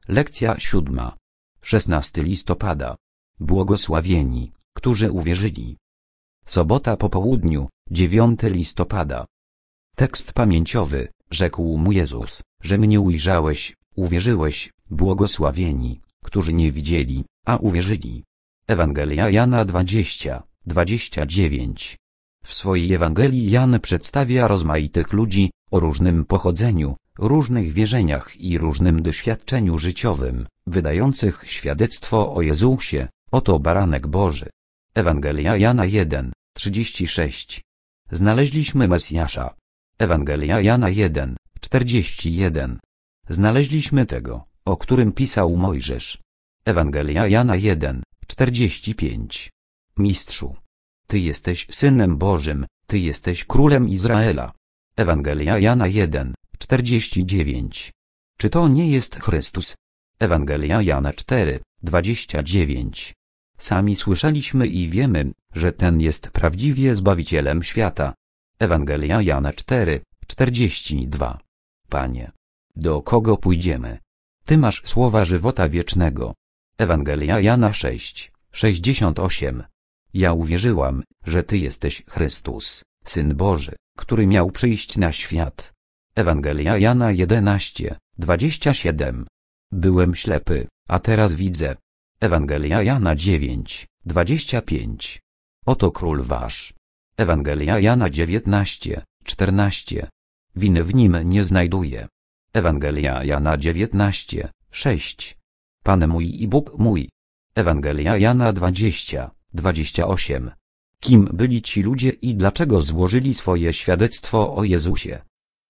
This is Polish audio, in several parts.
Lekcja 7. 16 listopada. Błogosławieni, którzy uwierzyli. Sobota po południu, 9 listopada. Tekst pamięciowy. Rzekł mu Jezus, że mnie ujrzałeś, uwierzyłeś, błogosławieni, którzy nie widzieli, a uwierzyli. Ewangelia Jana 20:29. W swojej Ewangelii Jan przedstawia rozmaitych ludzi, o różnym pochodzeniu, różnych wierzeniach i różnym doświadczeniu życiowym, wydających świadectwo o Jezusie, oto baranek Boży. Ewangelia Jana 1:36. Znaleźliśmy Mesjasza. Ewangelia Jana 1:41. Znaleźliśmy tego, o którym pisał Mojżesz. Ewangelia Jana 1:45. Mistrzu, Ty jesteś Synem Bożym, Ty jesteś Królem Izraela. Ewangelia Jana 1:49. Czy to nie jest Chrystus? Ewangelia Jana 4:29. Sami słyszeliśmy i wiemy, że ten jest prawdziwie Zbawicielem świata. Ewangelia Jana 4:42. Panie, do kogo pójdziemy? Ty masz słowa żywota wiecznego. Ewangelia Jana 6:68. Ja uwierzyłam, że Ty jesteś Chrystus, Syn Boży, który miał przyjść na świat. Ewangelia Jana 11:27. Byłem ślepy, a teraz widzę. Ewangelia Jana 9:25. Oto Król Wasz. Ewangelia Jana 19:14. Winy w nim nie znajduję. Ewangelia Jana 19:6. Pan mój i Bóg mój. Ewangelia Jana 20:28. Kim byli ci ludzie i dlaczego złożyli swoje świadectwo o Jezusie?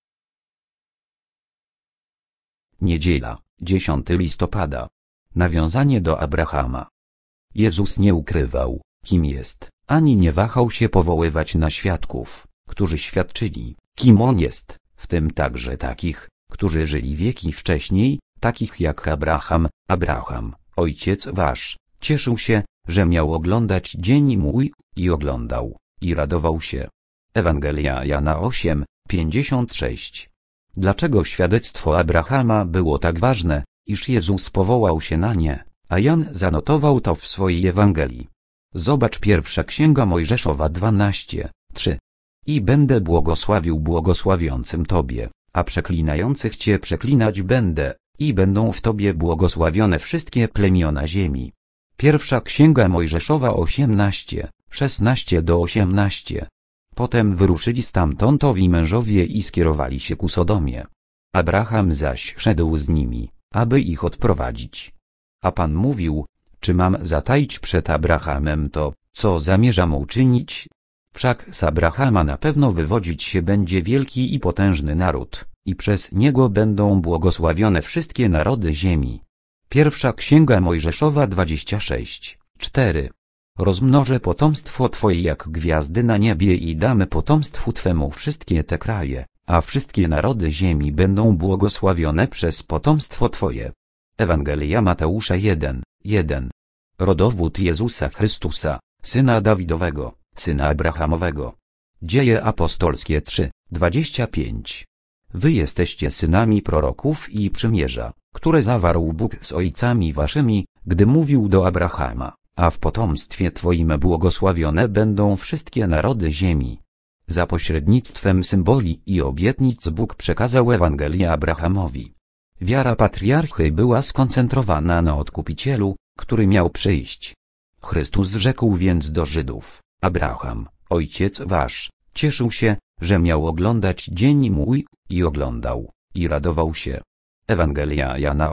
Niedziela, 10 listopada. Nawiązanie do Abrahama. Jezus nie ukrywał, kim jest, ani nie wahał się powoływać na świadków, którzy świadczyli, kim On jest, w tym także takich, którzy żyli wieki wcześniej, takich jak Abraham. Abraham, ojciec wasz, cieszył się, że miał oglądać dzień mój, i oglądał, i radował się. Ewangelia Jana 8:56. Dlaczego świadectwo Abrahama było tak ważne, iż Jezus powołał się na nie, a Jan zanotował to w swojej Ewangelii? Zobacz pierwsza Księga Mojżeszowa 12:3. I będę błogosławił błogosławiącym Tobie, a przeklinających Cię przeklinać będę, i będą w Tobie błogosławione wszystkie plemiona ziemi. Pierwsza Księga Mojżeszowa 18:16-18. Potem wyruszyli stamtąd owi mężowie i skierowali się ku Sodomie. Abraham zaś szedł z nimi, aby ich odprowadzić. A Pan mówił, czy mam zataić przed Abrahamem to, co zamierzam uczynić? Wszak z Abrahama na pewno wywodzić się będzie wielki i potężny naród, i przez niego będą błogosławione wszystkie narody ziemi. Pierwsza Księga Mojżeszowa 26:4. Rozmnożę potomstwo Twoje jak gwiazdy na niebie i damy potomstwu Twemu wszystkie te kraje, a wszystkie narody ziemi będą błogosławione przez potomstwo Twoje. Ewangelia Mateusza 1:1. Rodowód Jezusa Chrystusa, Syna Dawidowego, Syna Abrahamowego. Dzieje apostolskie 3:25. Wy jesteście synami proroków i przymierza, które zawarł Bóg z ojcami waszymi, gdy mówił do Abrahama, a w potomstwie Twoim błogosławione będą wszystkie narody ziemi. Za pośrednictwem symboli i obietnic Bóg przekazał Ewangelię Abrahamowi. Wiara patriarchy była skoncentrowana na Odkupicielu, który miał przyjść. Chrystus rzekł więc do Żydów: Abraham, ojciec wasz, cieszył się, że miał oglądać dzień mój, i oglądał, i radował się. Ewangelia Jana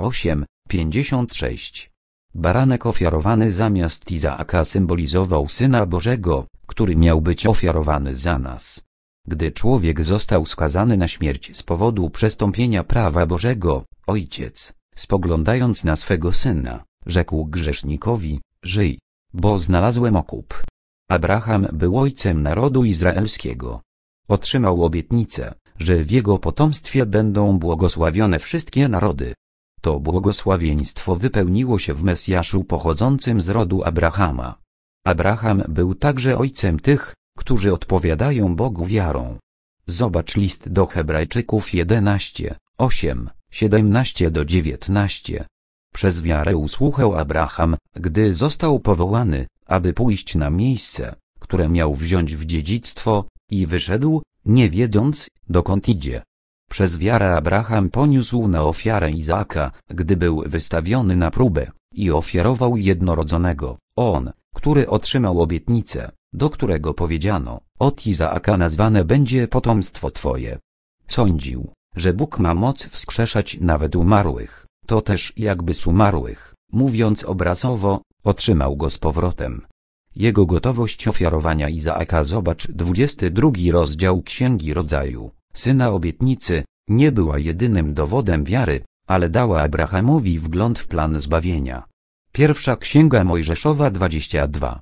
8:56. Baranek ofiarowany zamiast Izaaka symbolizował Syna Bożego, który miał być ofiarowany za nas. Gdy człowiek został skazany na śmierć z powodu przestąpienia prawa Bożego, Ojciec, spoglądając na swego Syna, rzekł grzesznikowi: żyj, bo znalazłem okup. Abraham był ojcem narodu izraelskiego. Otrzymał obietnicę, że w jego potomstwie będą błogosławione wszystkie narody. To błogosławieństwo wypełniło się w Mesjaszu pochodzącym z rodu Abrahama. Abraham był także ojcem tych, którzy odpowiadają Bogu wiarą. Zobacz list do Hebrajczyków 11:8, 17-19. Przez wiarę usłuchał Abraham, gdy został powołany, aby pójść na miejsce, które miał wziąć w dziedzictwo, i wyszedł, nie wiedząc, dokąd idzie. Przez wiarę Abraham poniósł na ofiarę Izaaka, gdy był wystawiony na próbę, i ofiarował jednorodzonego, on, który otrzymał obietnicę, do którego powiedziano, od Izaaka nazwane będzie potomstwo twoje. Sądził, że Bóg ma moc wskrzeszać nawet umarłych, to też jakby z umarłych, mówiąc obrazowo, otrzymał go z powrotem. Jego gotowość ofiarowania Izaaka, zobacz 22 rozdział Księgi Rodzaju, syna obietnicy, nie była jedynym dowodem wiary, ale dała Abrahamowi wgląd w plan zbawienia. Pierwsza Księga Mojżeszowa 22,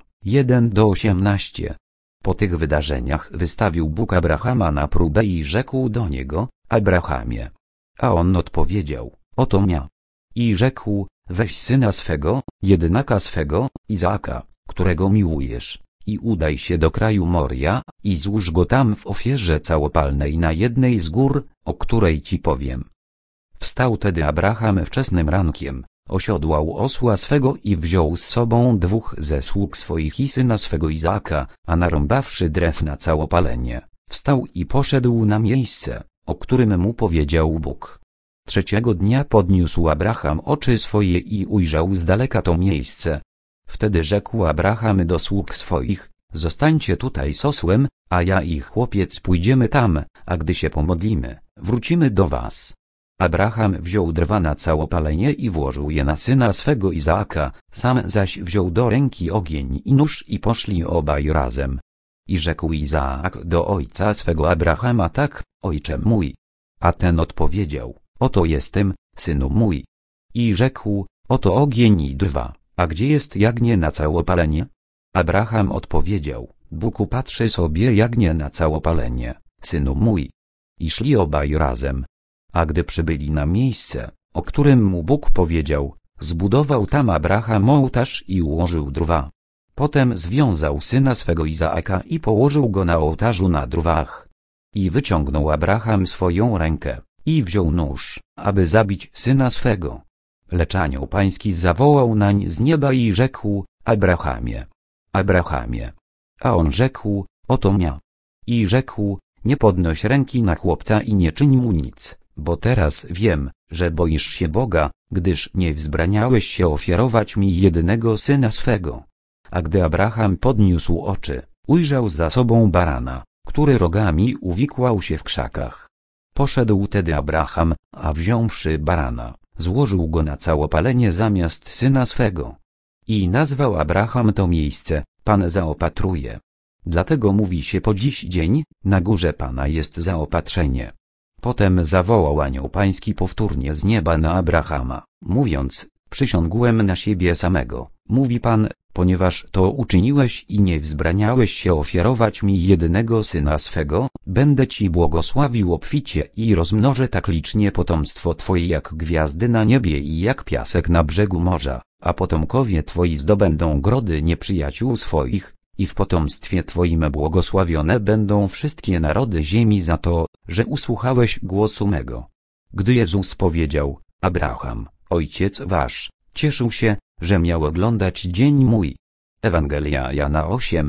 1-18. Po tych wydarzeniach wystawił Bóg Abrahama na próbę i rzekł do niego, Abrahamie. A on odpowiedział, oto mnie. I rzekł, weź syna swego, jedynaka swego, Izaaka, którego miłujesz, i udaj się do kraju Moria, i złóż go tam w ofierze całopalnej na jednej z gór, o której ci powiem. Wstał tedy Abraham wczesnym rankiem, osiodłał osła swego i wziął z sobą 2 ze sług swoich i syna swego Izaaka, a narąbawszy drew na całopalenie, wstał i poszedł na miejsce, o którym mu powiedział Bóg. Trzeciego dnia podniósł Abraham oczy swoje i ujrzał z daleka to miejsce. Wtedy rzekł Abraham do sług swoich, zostańcie tutaj z osłem, a ja i chłopiec pójdziemy tam, a gdy się pomodlimy, wrócimy do was. Abraham wziął drwa na całopalenie i włożył je na syna swego Izaaka, sam zaś wziął do ręki ogień i nóż i poszli obaj razem. I rzekł Izaak do ojca swego Abrahama, tak, ojcze mój. A ten odpowiedział, oto jestem, synu mój. I rzekł, oto ogień i drwa, a gdzie jest jagnię na całopalenie? Abraham odpowiedział, Bóg upatrzy sobie jagnię na całopalenie, synu mój. I szli obaj razem. A gdy przybyli na miejsce, o którym mu Bóg powiedział, zbudował tam Abraham ołtarz i ułożył drwa. Potem związał syna swego Izaaka i położył go na ołtarzu na drwach. I wyciągnął Abraham swoją rękę, i wziął nóż, aby zabić syna swego. Lecz anioł pański zawołał nań z nieba i rzekł, Abrahamie, Abrahamie. A on rzekł, oto mnie. I rzekł, nie podnoś ręki na chłopca i nie czyń mu nic, bo teraz wiem, że boisz się Boga, gdyż nie wzbraniałeś się ofiarować mi jedynego syna swego. A gdy Abraham podniósł oczy, ujrzał za sobą barana, który rogami uwikłał się w krzakach. Poszedł tedy Abraham, a wziąwszy barana, złożył go na całopalenie zamiast syna swego. I nazwał Abraham to miejsce, Pan zaopatruje. Dlatego mówi się po dziś dzień, na górze Pana jest zaopatrzenie. Potem zawołał anioł pański powtórnie z nieba na Abrahama, mówiąc, przysiągłem na siebie samego, mówi Pan, ponieważ to uczyniłeś i nie wzbraniałeś się ofiarować mi jedynego syna swego, będę ci błogosławił obficie i rozmnożę tak licznie potomstwo twoje jak gwiazdy na niebie i jak piasek na brzegu morza, a potomkowie twoi zdobędą grody nieprzyjaciół swoich, i w potomstwie twoim błogosławione będą wszystkie narody ziemi za to, że usłuchałeś głosu mego. Gdy Jezus powiedział, Abraham, ojciec wasz, cieszył się, że miał oglądać dzień mój. Ewangelia Jana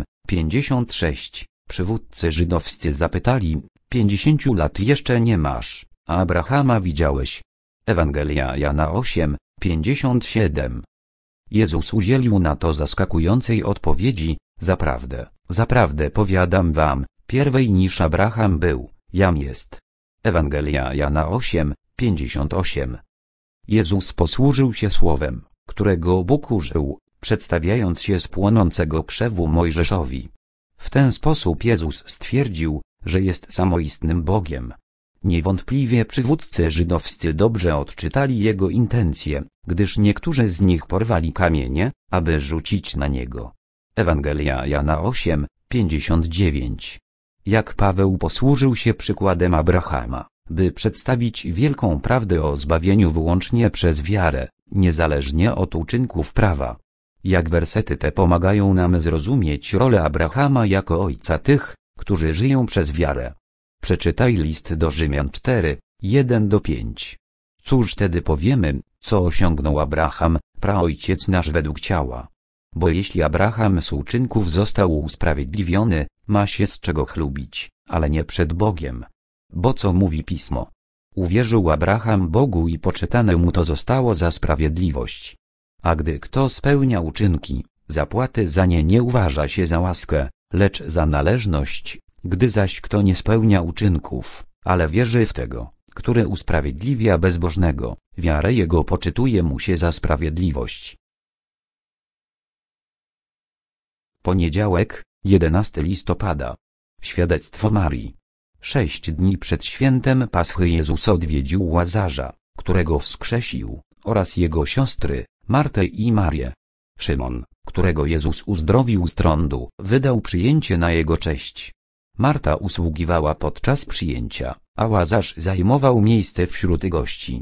8:56. Przywódcy żydowscy zapytali, 50 lat jeszcze nie masz, a Abrahama widziałeś? Ewangelia Jana 8:57. Jezus udzielił na to zaskakującej odpowiedzi, zaprawdę, zaprawdę powiadam wam, pierwej niż Abraham był, jam jest. Ewangelia Jana 8:58. Jezus posłużył się słowem, którego Bóg użył, przedstawiając się z płonącego krzewu Mojżeszowi. W ten sposób Jezus stwierdził, że jest samoistnym Bogiem. Niewątpliwie przywódcy żydowscy dobrze odczytali jego intencje, gdyż niektórzy z nich porwali kamienie, aby rzucić na niego. Ewangelia Jana 8:59. Jak Paweł posłużył się przykładem Abrahama, by przedstawić wielką prawdę o zbawieniu wyłącznie przez wiarę, niezależnie od uczynków prawa. Jak wersety te pomagają nam zrozumieć rolę Abrahama jako ojca tych, którzy żyją przez wiarę. Przeczytaj list do Rzymian 4:1-5. Cóż wtedy powiemy, co osiągnął Abraham, praojciec nasz według ciała? Bo jeśli Abraham z uczynków został usprawiedliwiony, ma się z czego chlubić, ale nie przed Bogiem. Bo co mówi Pismo? Uwierzył Abraham Bogu i poczytane mu to zostało za sprawiedliwość. A gdy kto spełnia uczynki, zapłaty za nie nie uważa się za łaskę, lecz za należność, gdy zaś kto nie spełnia uczynków, ale wierzy w tego, który usprawiedliwia bezbożnego, wiarę jego poczytuje mu się za sprawiedliwość. Poniedziałek, 11 listopada. Świadectwo Marii. 6 dni przed świętem Paschy Jezus odwiedził Łazarza, którego wskrzesił, oraz jego siostry, Martę i Marię. Szymon, którego Jezus uzdrowił z trądu, wydał przyjęcie na jego cześć. Marta usługiwała podczas przyjęcia, a Łazarz zajmował miejsce wśród gości.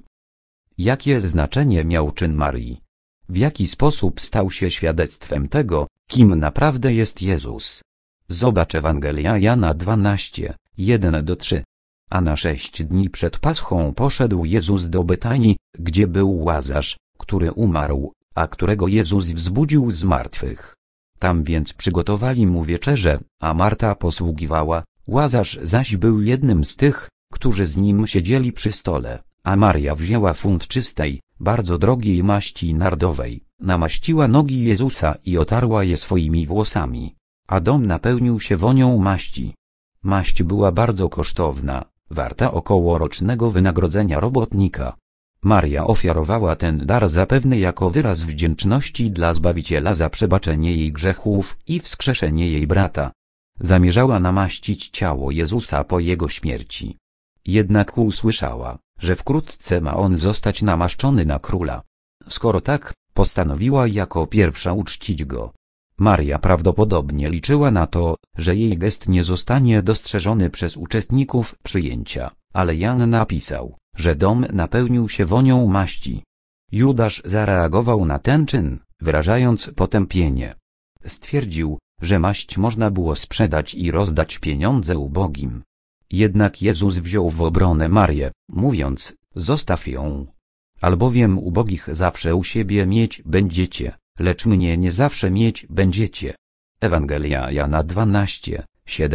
Jakie znaczenie miał czyn Marii? W jaki sposób stał się świadectwem tego, kim naprawdę jest Jezus? Zobacz Ewangelia Jana 12, 1-3. A na 6 dni przed Paschą poszedł Jezus do Betanii, gdzie był Łazarz, który umarł, a którego Jezus wzbudził z martwych. Tam więc przygotowali mu wieczerzę, a Marta posługiwała, Łazarz zaś był jednym z tych, którzy z nim siedzieli przy stole, a Maria wzięła funt czystej, bardzo drogiej maści nardowej, namaściła nogi Jezusa i otarła je swoimi włosami, a dom napełnił się wonią maści. Maść była bardzo kosztowna, warta około rocznego wynagrodzenia robotnika. Maria ofiarowała ten dar zapewne jako wyraz wdzięczności dla Zbawiciela za przebaczenie jej grzechów i wskrzeszenie jej brata. Zamierzała namaścić ciało Jezusa po jego śmierci. Jednak usłyszała, że wkrótce ma on zostać namaszczony na króla. Skoro tak, postanowiła jako pierwsza uczcić go. Maria prawdopodobnie liczyła na to, że jej gest nie zostanie dostrzeżony przez uczestników przyjęcia, ale Jan napisał, że dom napełnił się wonią maści. Judasz zareagował na ten czyn, wyrażając potępienie. Stwierdził, że maść można było sprzedać i rozdać pieniądze ubogim. Jednak Jezus wziął w obronę Marię, mówiąc, zostaw ją. Albowiem ubogich zawsze u siebie mieć będziecie, lecz mnie nie zawsze mieć będziecie. Ewangelia Jana 12,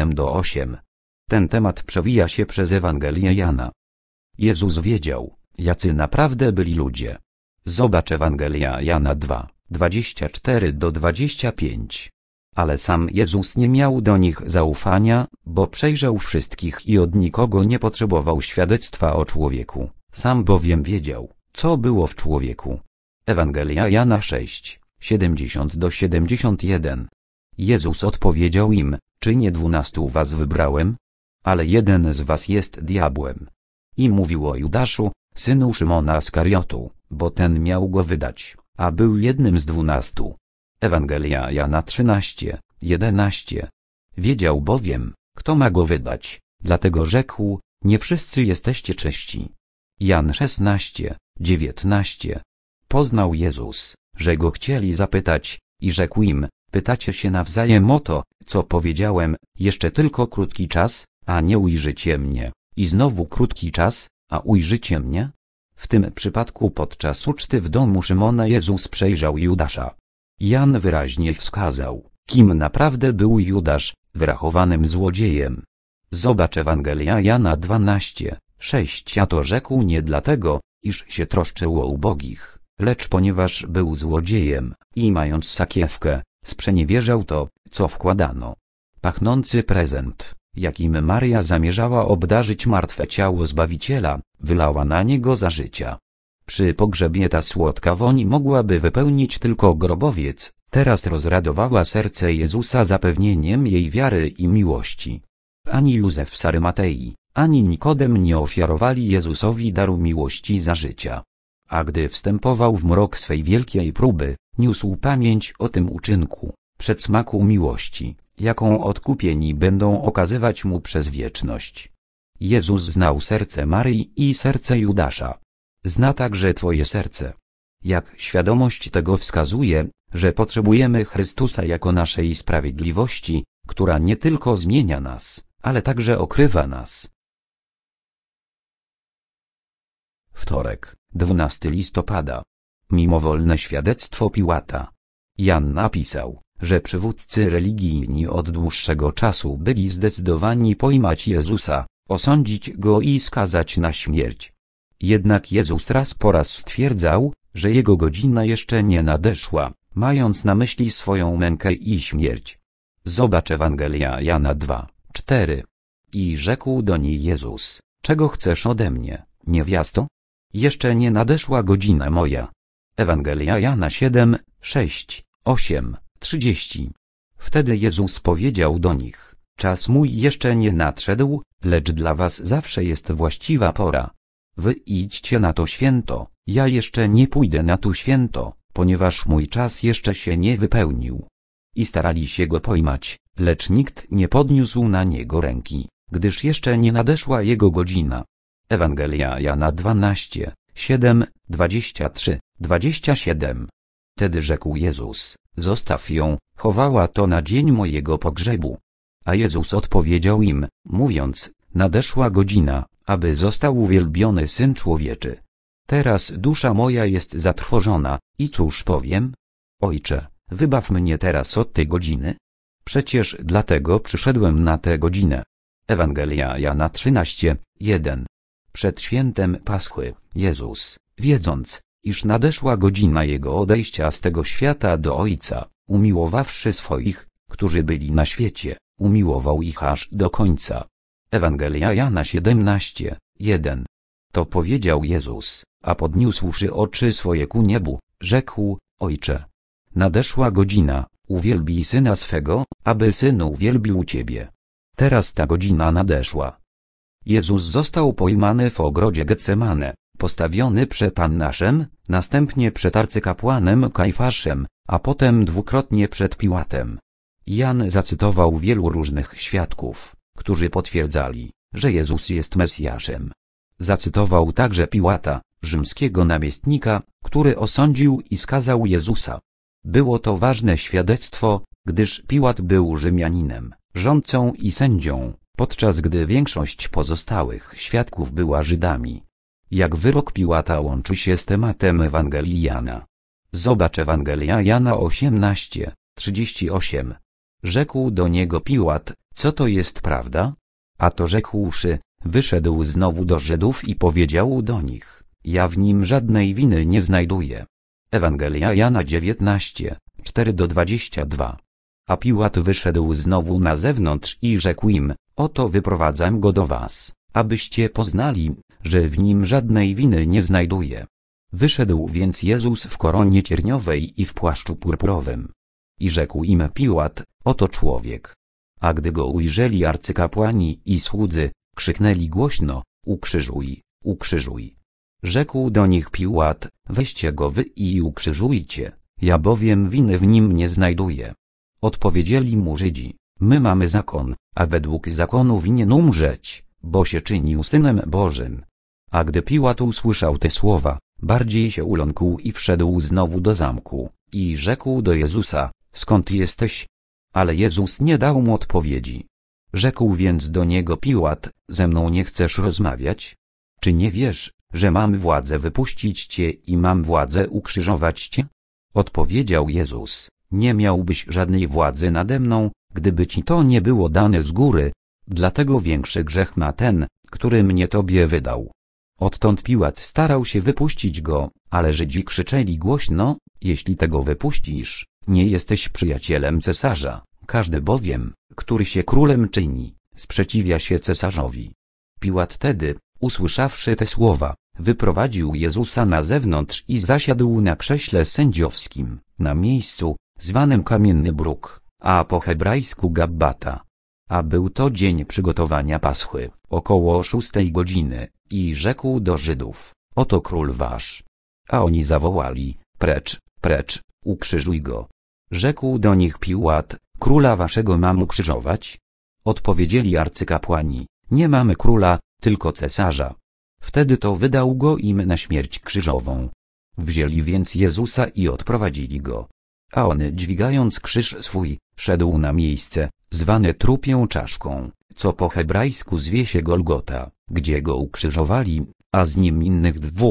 7-8. Ten temat przewija się przez Ewangelię Jana. Jezus wiedział, jacy naprawdę byli ludzie. Zobacz Ewangelia Jana 2, 24-25. Ale sam Jezus nie miał do nich zaufania, bo przejrzał wszystkich i od nikogo nie potrzebował świadectwa o człowieku, sam bowiem wiedział, co było w człowieku. Ewangelia Jana 6, 70-71. Jezus odpowiedział im, czy nie 12 was wybrałem? Ale jeden z was jest diabłem. I mówił o Judaszu, synu Szymona Skariotu, bo ten miał go wydać, a był jednym z 12. Ewangelia Jana 13, 11. Wiedział bowiem, kto ma go wydać, dlatego rzekł, nie wszyscy jesteście czyści. Jan 16, 19. Poznał Jezus, że go chcieli zapytać, i rzekł im, pytacie się nawzajem o to, co powiedziałem, jeszcze tylko krótki czas, a nie ujrzycie mnie, i znowu krótki czas, a ujrzycie mnie? W tym przypadku podczas uczty w domu Szymona Jezus przejrzał Judasza. Jan wyraźnie wskazał, kim naprawdę był Judasz, wyrachowanym złodziejem. Zobacz Ewangelia Jana 12, 6. A to rzekł nie dlatego, iż się troszczył o ubogich, lecz ponieważ był złodziejem i mając sakiewkę, sprzeniewierzał to, co wkładano. Pachnący prezent, jakim Maria zamierzała obdarzyć martwe ciało Zbawiciela, wylała na niego za życia. Przy pogrzebie ta słodka woń mogłaby wypełnić tylko grobowiec, teraz rozradowała serce Jezusa zapewnieniem jej wiary i miłości. Ani Józef z Arymatei, ani Nikodem nie ofiarowali Jezusowi daru miłości za życia. A gdy wstępował w mrok swej wielkiej próby, niósł pamięć o tym uczynku, przedsmaku miłości, jaką odkupieni będą okazywać mu przez wieczność. Jezus znał serce Maryi i serce Judasza. Zna także twoje serce. Jak świadomość tego wskazuje, że potrzebujemy Chrystusa jako naszej sprawiedliwości, która nie tylko zmienia nas, ale także okrywa nas. Wtorek, 12 listopada. Mimowolne świadectwo Piłata. Jan napisał, że przywódcy religijni od dłuższego czasu byli zdecydowani pojmać Jezusa, osądzić Go i skazać na śmierć. Jednak Jezus raz po raz stwierdzał, że Jego godzina jeszcze nie nadeszła, mając na myśli swoją mękę i śmierć. Zobacz Ewangelia Jana 2:4. I rzekł do niej Jezus: czego chcesz ode mnie, niewiasto? Jeszcze nie nadeszła godzina moja. Ewangelia Jana 7:6-8:30. Wtedy Jezus powiedział do nich: czas mój jeszcze nie nadszedł, lecz dla was zawsze jest właściwa pora. Wy idźcie na to święto, ja jeszcze nie pójdę na to święto, ponieważ mój czas jeszcze się nie wypełnił. I starali się go pojmać, lecz nikt nie podniósł na niego ręki, gdyż jeszcze nie nadeszła jego godzina. Ewangelia Jana 12:7-23-27. Wtedy rzekł Jezus: zostaw ją, chowała to na dzień mojego pogrzebu. A Jezus odpowiedział im, mówiąc: nadeszła godzina, aby został uwielbiony Syn Człowieczy. Teraz dusza moja jest zatrwożona, i cóż powiem? Ojcze, wybaw mnie teraz od tej godziny? Przecież dlatego przyszedłem na tę godzinę. Ewangelia Jana 13:1. Przed świętem Paschy, Jezus, wiedząc, iż nadeszła godzina Jego odejścia z tego świata do Ojca, umiłowawszy swoich, którzy byli na świecie, umiłował ich aż do końca. Ewangelia Jana 17:1. To powiedział Jezus, a podniósłszy oczy swoje ku niebu, rzekł: Ojcze, nadeszła godzina, uwielbij Syna swego, aby Syn uwielbił Ciebie. Teraz ta godzina nadeszła. Jezus został pojmany w ogrodzie Getsemane, postawiony przed Annaszem, następnie przed arcykapłanem Kajfaszem, a potem dwukrotnie przed Piłatem. Jan zacytował wielu różnych świadków, którzy potwierdzali, że Jezus jest Mesjaszem. Zacytował także Piłata, rzymskiego namiestnika, który osądził i skazał Jezusa. Było to ważne świadectwo, gdyż Piłat był Rzymianinem, rządcą i sędzią, podczas gdy większość pozostałych świadków była Żydami. Jak wyrok Piłata łączy się z tematem Ewangelii Jana? Zobacz Ewangelia Jana 18:38. Rzekł do niego Piłat: co to jest prawda? A to rzekłszy, wyszedł znowu do Żydów i powiedział do nich: ja w nim żadnej winy nie znajduję. Ewangelia Jana 19:4-22. A Piłat wyszedł znowu na zewnątrz i rzekł im: oto wyprowadzam go do was, abyście poznali, że w nim żadnej winy nie znajduję. Wyszedł więc Jezus w koronie cierniowej i w płaszczu purpurowym. I rzekł im Piłat: oto człowiek. A gdy go ujrzeli arcykapłani i słudzy, krzyknęli głośno: ukrzyżuj, ukrzyżuj. Rzekł do nich Piłat: weźcie go wy i ukrzyżujcie, ja bowiem winy w nim nie znajduję. Odpowiedzieli mu Żydzi: my mamy zakon, a według zakonu winien umrzeć, bo się czynił Synem Bożym. A gdy Piłat usłyszał te słowa, bardziej się uląkł i wszedł znowu do zamku, i rzekł do Jezusa: skąd jesteś? Ale Jezus nie dał mu odpowiedzi. Rzekł więc do niego Piłat: ze mną nie chcesz rozmawiać? Czy nie wiesz, że mam władzę wypuścić cię i mam władzę ukrzyżować cię? Odpowiedział Jezus: nie miałbyś żadnej władzy nade mną, gdyby ci to nie było dane z góry, dlatego większy grzech ma ten, który mnie tobie wydał. Odtąd Piłat starał się wypuścić go, ale Żydzi krzyczeli głośno: jeśli tego wypuścisz, nie jesteś przyjacielem cesarza, każdy bowiem, który się królem czyni, sprzeciwia się cesarzowi. Piłat tedy, usłyszawszy te słowa, wyprowadził Jezusa na zewnątrz i zasiadł na krześle sędziowskim, na miejscu, zwanym Kamienny Bruk, a po hebrajsku Gabbata. A był to dzień przygotowania Paschy, około 6 godziny, i rzekł do Żydów: oto król wasz. A oni zawołali: precz, precz, ukrzyżuj go. Rzekł do nich Piłat: króla waszego mam ukrzyżować? Odpowiedzieli arcykapłani: nie mamy króla, tylko cesarza. Wtedy to wydał go im na śmierć krzyżową. Wzięli więc Jezusa i odprowadzili go. A on, dźwigając krzyż swój, szedł na miejsce, zwane trupią czaszką, co po hebrajsku zwie się Golgota, gdzie go ukrzyżowali, a z nim innych dwóch,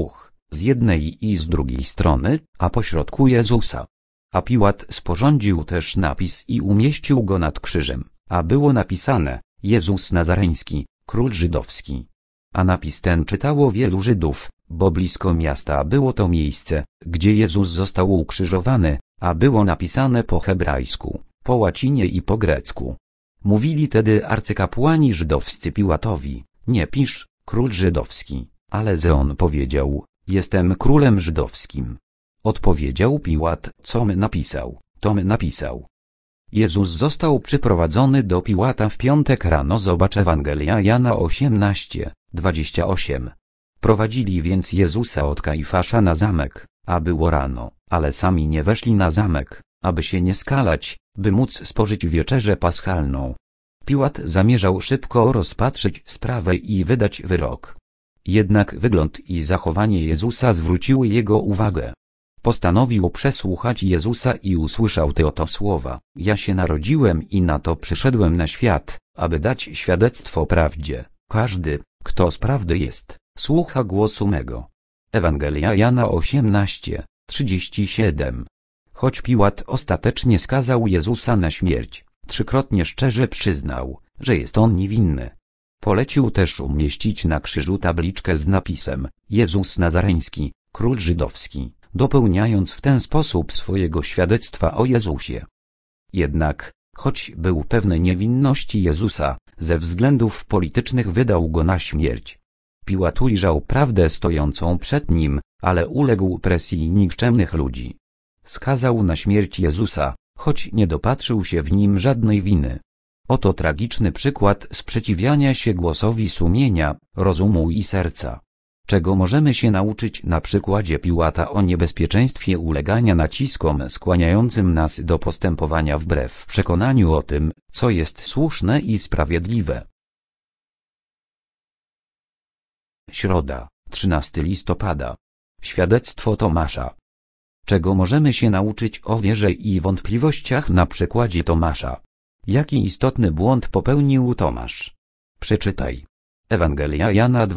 z jednej i z drugiej strony, a pośrodku Jezusa. A Piłat sporządził też napis i umieścił go nad krzyżem, a było napisane: Jezus Nazareński, król żydowski. A napis ten czytało wielu Żydów, bo blisko miasta było to miejsce, gdzie Jezus został ukrzyżowany, a było napisane po hebrajsku, po łacinie i po grecku. Mówili tedy arcykapłani żydowscy Piłatowi: nie pisz, król żydowski, ale on powiedział: jestem królem żydowskim. Odpowiedział Piłat: com napisał, tom napisał. Jezus został przyprowadzony do Piłata w piątek rano. Zobacz Ewangelia Jana 18:28. Prowadzili więc Jezusa od Kajfasza na zamek, a było rano, ale sami nie weszli na zamek, aby się nie skalać, by móc spożyć wieczerzę paschalną. Piłat zamierzał szybko rozpatrzyć sprawę i wydać wyrok. Jednak wygląd i zachowanie Jezusa zwróciły jego uwagę. Postanowił przesłuchać Jezusa i usłyszał te oto słowa: ja się narodziłem i na to przyszedłem na świat, aby dać świadectwo prawdzie. Każdy, kto z prawdy jest, słucha głosu mego. Ewangelia Jana 18:37. Choć Piłat ostatecznie skazał Jezusa na śmierć, trzykrotnie szczerze przyznał, że jest on niewinny. Polecił też umieścić na krzyżu tabliczkę z napisem: Jezus Nazareński, król żydowski, dopełniając w ten sposób swojego świadectwa o Jezusie. Jednak, choć był pewny niewinności Jezusa, ze względów politycznych wydał go na śmierć. Piłat ujrzał prawdę stojącą przed nim, ale uległ presji nikczemnych ludzi. Skazał na śmierć Jezusa, choć nie dopatrzył się w nim żadnej winy. Oto tragiczny przykład sprzeciwiania się głosowi sumienia, rozumu i serca. Czego możemy się nauczyć na przykładzie Piłata o niebezpieczeństwie ulegania naciskom skłaniającym nas do postępowania wbrew przekonaniu o tym, co jest słuszne i sprawiedliwe. Środa, 13 listopada. Świadectwo Tomasza. Czego możemy się nauczyć o wierze i wątpliwościach na przykładzie Tomasza? Jaki istotny błąd popełnił Tomasz? Przeczytaj. Ewangelia Jana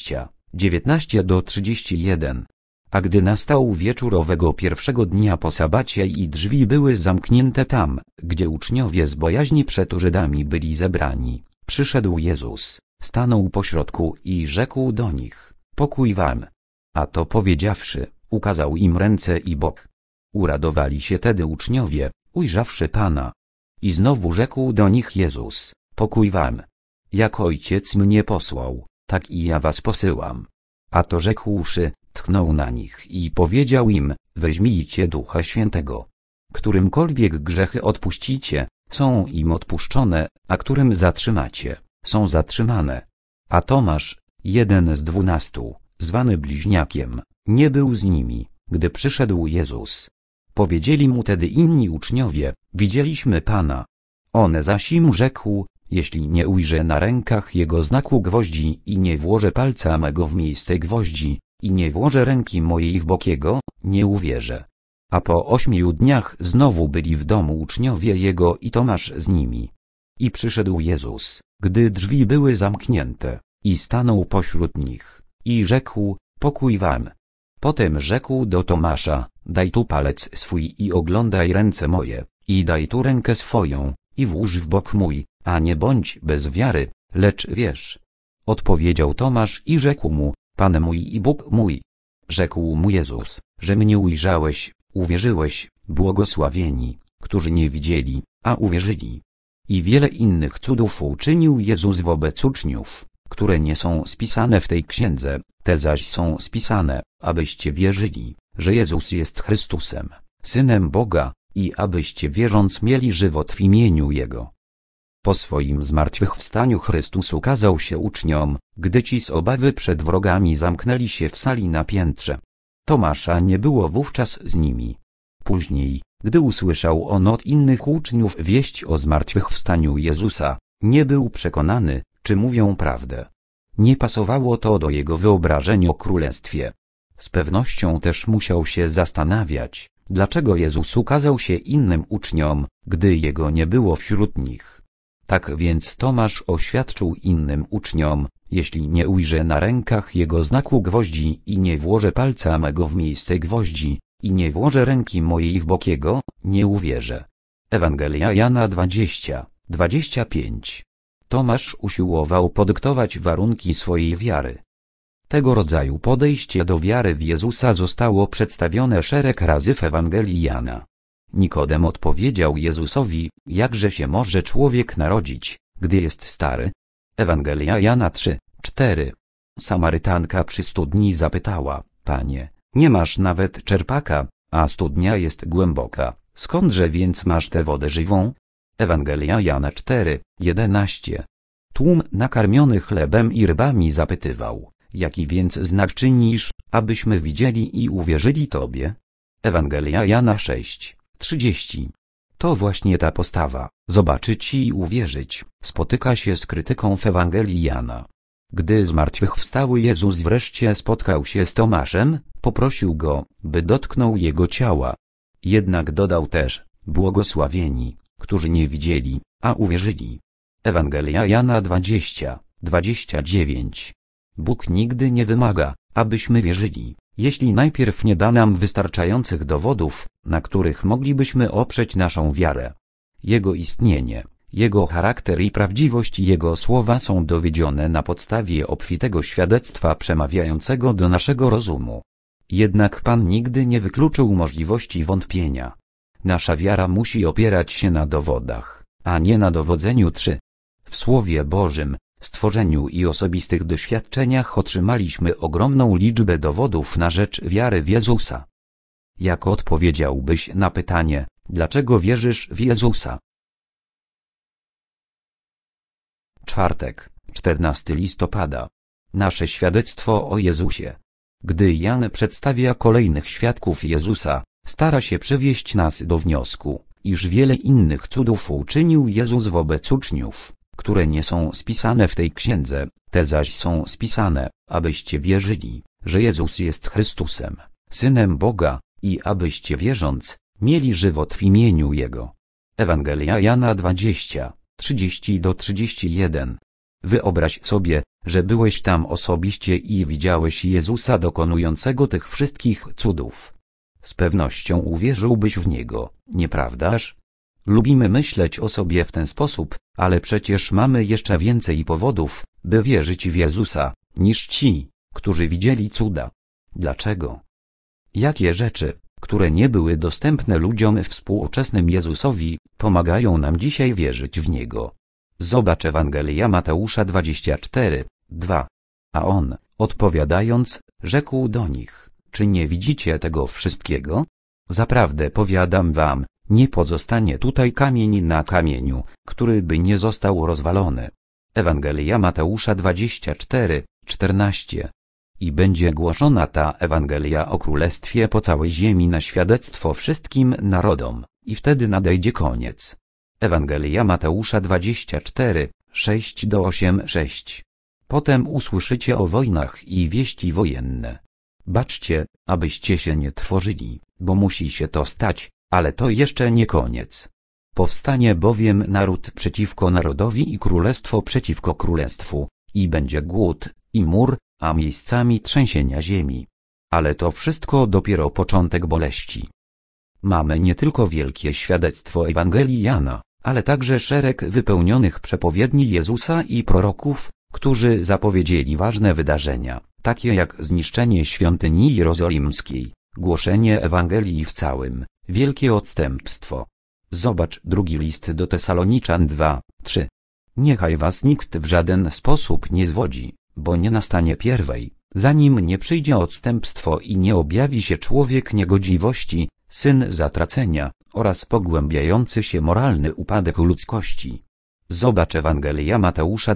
20:19-31. A gdy nastał wieczór owego pierwszego dnia po sabacie i drzwi były zamknięte tam, gdzie uczniowie z bojaźni przed Żydami byli zebrani, przyszedł Jezus, stanął pośrodku i rzekł do nich: pokój wam. A to powiedziawszy, ukazał im ręce i bok. Uradowali się tedy uczniowie, ujrzawszy Pana. I znowu rzekł do nich Jezus: pokój wam. Jak Ojciec mnie posłał, tak i ja was posyłam. A to rzekłszy, tchnął na nich i powiedział im: weźmijcie Ducha Świętego. Którymkolwiek grzechy odpuścicie, są im odpuszczone, a którym zatrzymacie, są zatrzymane. A Tomasz, jeden z 12, zwany Bliźniakiem, nie był z nimi, gdy przyszedł Jezus. Powiedzieli mu tedy inni uczniowie: widzieliśmy Pana. On zaś im rzekł: jeśli nie ujrzę na rękach Jego znaku gwoździ i nie włożę palca mego w miejsce gwoździ, i nie włożę ręki mojej w bok Jego, nie uwierzę. A po 8 dniach znowu byli w domu uczniowie Jego i Tomasz z nimi. I przyszedł Jezus, gdy drzwi były zamknięte, i stanął pośród nich, i rzekł: pokój wam. Potem rzekł do Tomasza: daj tu palec swój i oglądaj ręce moje, i daj tu rękę swoją, i włóż w bok mój, a nie bądź bez wiary, lecz wierz. Odpowiedział Tomasz i rzekł mu: Pan mój i Bóg mój. Rzekł mu Jezus: że mnie ujrzałeś, uwierzyłeś, błogosławieni, którzy nie widzieli, a uwierzyli. I wiele innych cudów uczynił Jezus wobec uczniów, które nie są spisane w tej księdze, te zaś są spisane, abyście wierzyli, że Jezus jest Chrystusem, Synem Boga, i abyście wierząc mieli żywot w imieniu Jego. Po swoim zmartwychwstaniu Chrystus ukazał się uczniom, gdy ci z obawy przed wrogami zamknęli się w sali na piętrze. Tomasza nie było wówczas z nimi. Później, gdy usłyszał on od innych uczniów wieść o zmartwychwstaniu Jezusa, nie był przekonany, czy mówią prawdę. Nie pasowało to do jego wyobrażeń o królestwie. Z pewnością też musiał się zastanawiać, dlaczego Jezus ukazał się innym uczniom, gdy jego nie było wśród nich. Tak więc Tomasz oświadczył innym uczniom, jeśli nie ujrzę na rękach jego znaku gwoździ i nie włożę palca mego w miejsce gwoździ, i nie włożę ręki mojej w bok jego, nie uwierzę. Ewangelia Jana 20:25. Tomasz usiłował podyktować warunki swojej wiary. Tego rodzaju podejście do wiary w Jezusa zostało przedstawione szereg razy w Ewangelii Jana. Nikodem odpowiedział Jezusowi, jakże się może człowiek narodzić, gdy jest stary? Ewangelia Jana 3:4. Samarytanka przy studni zapytała, Panie, nie masz nawet czerpaka, a studnia jest głęboka, skądże więc masz tę wodę żywą? Ewangelia Jana 4:11. Tłum nakarmiony chlebem i rybami zapytywał, jaki więc znak czynisz, abyśmy widzieli i uwierzyli Tobie? Ewangelia Jana 6:30. To właśnie ta postawa, zobaczyć i uwierzyć, spotyka się z krytyką w Ewangelii Jana. Gdy zmartwychwstały Jezus wreszcie spotkał się z Tomaszem, poprosił go, by dotknął jego ciała. Jednak dodał też, błogosławieni, którzy nie widzieli, a uwierzyli. Ewangelia Jana 20:29. Bóg nigdy nie wymaga, abyśmy wierzyli, jeśli najpierw nie da nam wystarczających dowodów, na których moglibyśmy oprzeć naszą wiarę. Jego istnienie, Jego charakter i prawdziwość Jego słowa są dowiedzione na podstawie obfitego świadectwa przemawiającego do naszego rozumu. Jednak Pan nigdy nie wykluczył możliwości wątpienia. Nasza wiara musi opierać się na dowodach, a nie na dowodzeniu. W Słowie Bożym, stworzeniu i osobistych doświadczeniach otrzymaliśmy ogromną liczbę dowodów na rzecz wiary w Jezusa. Jak odpowiedziałbyś na pytanie, dlaczego wierzysz w Jezusa? Czwartek, 14 listopada. Nasze świadectwo o Jezusie. Gdy Jan przedstawia kolejnych świadków Jezusa, stara się przywieść nas do wniosku, iż wiele innych cudów uczynił Jezus wobec uczniów, które nie są spisane w tej księdze, te zaś są spisane, abyście wierzyli, że Jezus jest Chrystusem, Synem Boga, i abyście wierząc, mieli żywot w imieniu Jego. Ewangelia Jana 20:30-31. Wyobraź sobie, że byłeś tam osobiście i widziałeś Jezusa dokonującego tych wszystkich cudów. Z pewnością uwierzyłbyś w Niego, nieprawdaż? Lubimy myśleć o sobie w ten sposób, ale przecież mamy jeszcze więcej powodów, by wierzyć w Jezusa, niż ci, którzy widzieli cuda. Dlaczego? Jakie rzeczy, które nie były dostępne ludziom współczesnym Jezusowi, pomagają nam dzisiaj wierzyć w Niego? Zobacz Ewangelia Mateusza 24:2. A on, odpowiadając, rzekł do nich, czy nie widzicie tego wszystkiego? Zaprawdę powiadam wam, nie pozostanie tutaj kamień na kamieniu, który by nie został rozwalony. Ewangelia Mateusza 24:14. I będzie głoszona ta Ewangelia o Królestwie po całej ziemi na świadectwo wszystkim narodom, i wtedy nadejdzie koniec. Ewangelia Mateusza 24:6-8:6. Potem usłyszycie o wojnach i wieści wojenne. Baczcie, abyście się nie trwożyli, bo musi się to stać, ale to jeszcze nie koniec. Powstanie bowiem naród przeciwko narodowi i królestwo przeciwko królestwu, i będzie głód, i mór, a miejscami trzęsienia ziemi. Ale to wszystko dopiero początek boleści. Mamy nie tylko wielkie świadectwo Ewangelii Jana, ale także szereg wypełnionych przepowiedni Jezusa i proroków, którzy zapowiedzieli ważne wydarzenia, takie jak zniszczenie świątyni jerozolimskiej, głoszenie Ewangelii w całym, wielkie odstępstwo. Zobacz drugi list do Tesaloniczan 2:3. Niechaj was nikt w żaden sposób nie zwodzi, bo nie nastanie pierwej, zanim nie przyjdzie odstępstwo i nie objawi się człowiek niegodziwości, syn zatracenia, oraz pogłębiający się moralny upadek ludzkości. Zobacz Ewangelia Mateusza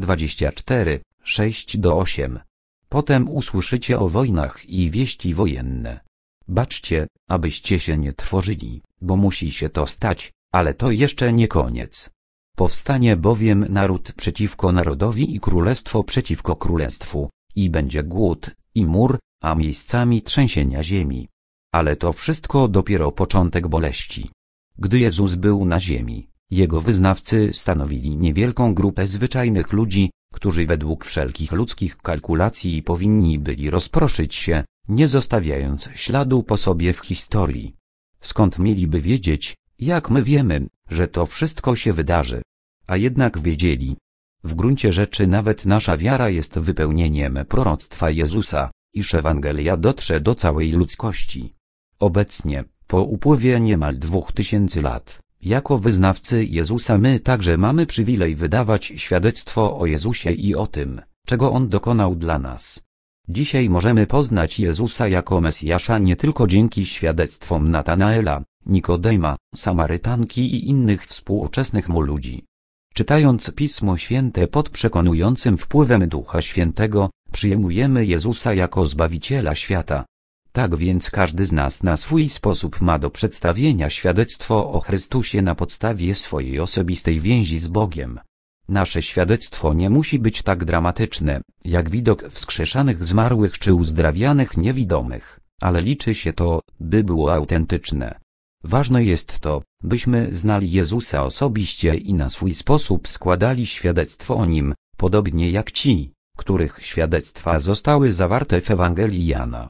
24:6-8. Potem usłyszycie o wojnach i wieści wojenne. Baczcie, abyście się nie trwożyli, bo musi się to stać, ale to jeszcze nie koniec. Powstanie bowiem naród przeciwko narodowi i królestwo przeciwko królestwu, i będzie głód, i mór, a miejscami trzęsienia ziemi. Ale to wszystko dopiero początek boleści. Gdy Jezus był na ziemi, Jego wyznawcy stanowili niewielką grupę zwyczajnych ludzi, którzy według wszelkich ludzkich kalkulacji powinni byli rozproszyć się, nie zostawiając śladu po sobie w historii. Skąd mieliby wiedzieć, jak my wiemy, że to wszystko się wydarzy? A jednak wiedzieli. W gruncie rzeczy nawet nasza wiara jest wypełnieniem proroctwa Jezusa, iż Ewangelia dotrze do całej ludzkości. Obecnie, po upływie niemal 2000 lat, jako wyznawcy Jezusa my także mamy przywilej wydawać świadectwo o Jezusie i o tym, czego On dokonał dla nas. Dzisiaj możemy poznać Jezusa jako Mesjasza nie tylko dzięki świadectwom Natanaela, Nikodema, Samarytanki i innych współczesnych mu ludzi. Czytając Pismo Święte pod przekonującym wpływem Ducha Świętego, przyjmujemy Jezusa jako Zbawiciela świata. Tak więc każdy z nas na swój sposób ma do przedstawienia świadectwo o Chrystusie na podstawie swojej osobistej więzi z Bogiem. Nasze świadectwo nie musi być tak dramatyczne, jak widok wskrzeszanych zmarłych czy uzdrawianych niewidomych, ale liczy się to, by było autentyczne. Ważne jest to, byśmy znali Jezusa osobiście i na swój sposób składali świadectwo o Nim, podobnie jak ci, których świadectwa zostały zawarte w Ewangelii Jana.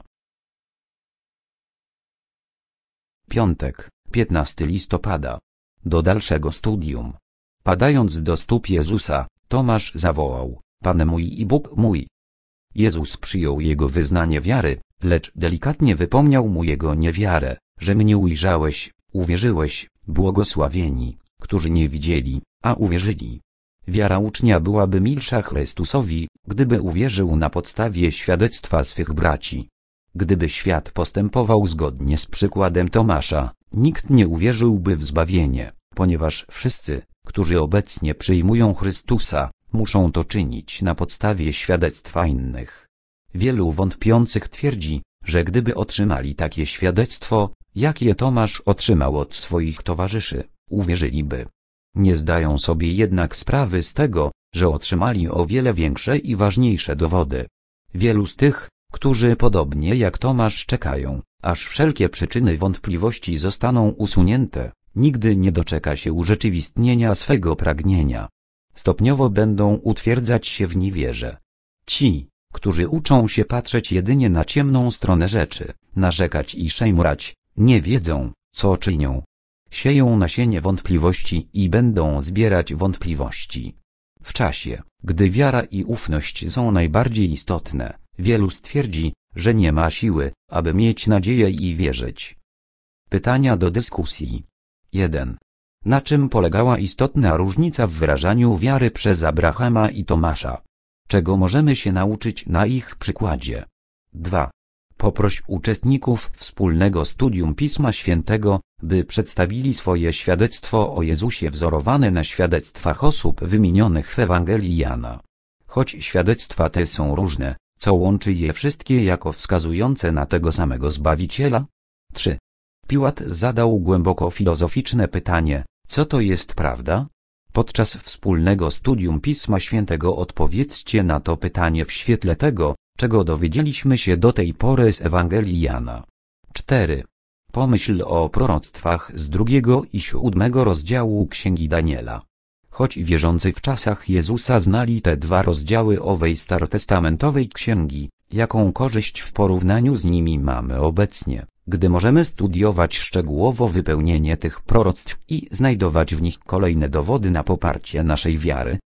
Piątek, 15 listopada. Do dalszego studium. Padając do stóp Jezusa, Tomasz zawołał: Pan mój i Bóg mój. Jezus przyjął jego wyznanie wiary, lecz delikatnie wypomniał mu jego niewiarę, że mnie ujrzałeś, uwierzyłeś, błogosławieni, którzy nie widzieli, a uwierzyli. Wiara ucznia byłaby milsza Chrystusowi, gdyby uwierzył na podstawie świadectwa swych braci. Gdyby świat postępował zgodnie z przykładem Tomasza, nikt nie uwierzyłby w zbawienie, ponieważ wszyscy, którzy obecnie przyjmują Chrystusa, muszą to czynić na podstawie świadectwa innych. Wielu wątpiących twierdzi, że gdyby otrzymali takie świadectwo, jakie Tomasz otrzymał od swoich towarzyszy, uwierzyliby. Nie zdają sobie jednak sprawy z tego, że otrzymali o wiele większe i ważniejsze dowody. Wielu z tych, którzy podobnie jak Tomasz czekają, aż wszelkie przyczyny wątpliwości zostaną usunięte, nigdy nie doczeka się urzeczywistnienia swego pragnienia. Stopniowo będą utwierdzać się w niewierze. Ci, którzy uczą się patrzeć jedynie na ciemną stronę rzeczy, narzekać i szejmurać, nie wiedzą, co czynią. Sieją nasienie wątpliwości i będą zbierać wątpliwości. W czasie, gdy wiara i ufność są najbardziej istotne, wielu stwierdzi, że nie ma siły, aby mieć nadzieję i wierzyć. Pytania do dyskusji. 1. Na czym polegała istotna różnica w wyrażaniu wiary przez Abrahama i Tomasza? Czego możemy się nauczyć na ich przykładzie? 2. Poproś uczestników wspólnego studium Pisma Świętego, by przedstawili swoje świadectwo o Jezusie wzorowane na świadectwach osób wymienionych w Ewangelii Jana. Choć świadectwa te są różne, co łączy je wszystkie jako wskazujące na tego samego Zbawiciela? 3. Piłat zadał głęboko filozoficzne pytanie: co to jest prawda? Podczas wspólnego studium Pisma Świętego odpowiedzcie na to pytanie w świetle tego, czego dowiedzieliśmy się do tej pory z Ewangelii Jana. 4. Pomyśl o proroctwach z 2 i 7 rozdziału Księgi Daniela. Choć wierzący w czasach Jezusa znali te 2 rozdziały owej starotestamentowej księgi, jaką korzyść w porównaniu z nimi mamy obecnie, gdy możemy studiować szczegółowo wypełnienie tych proroctw i znajdować w nich kolejne dowody na poparcie naszej wiary?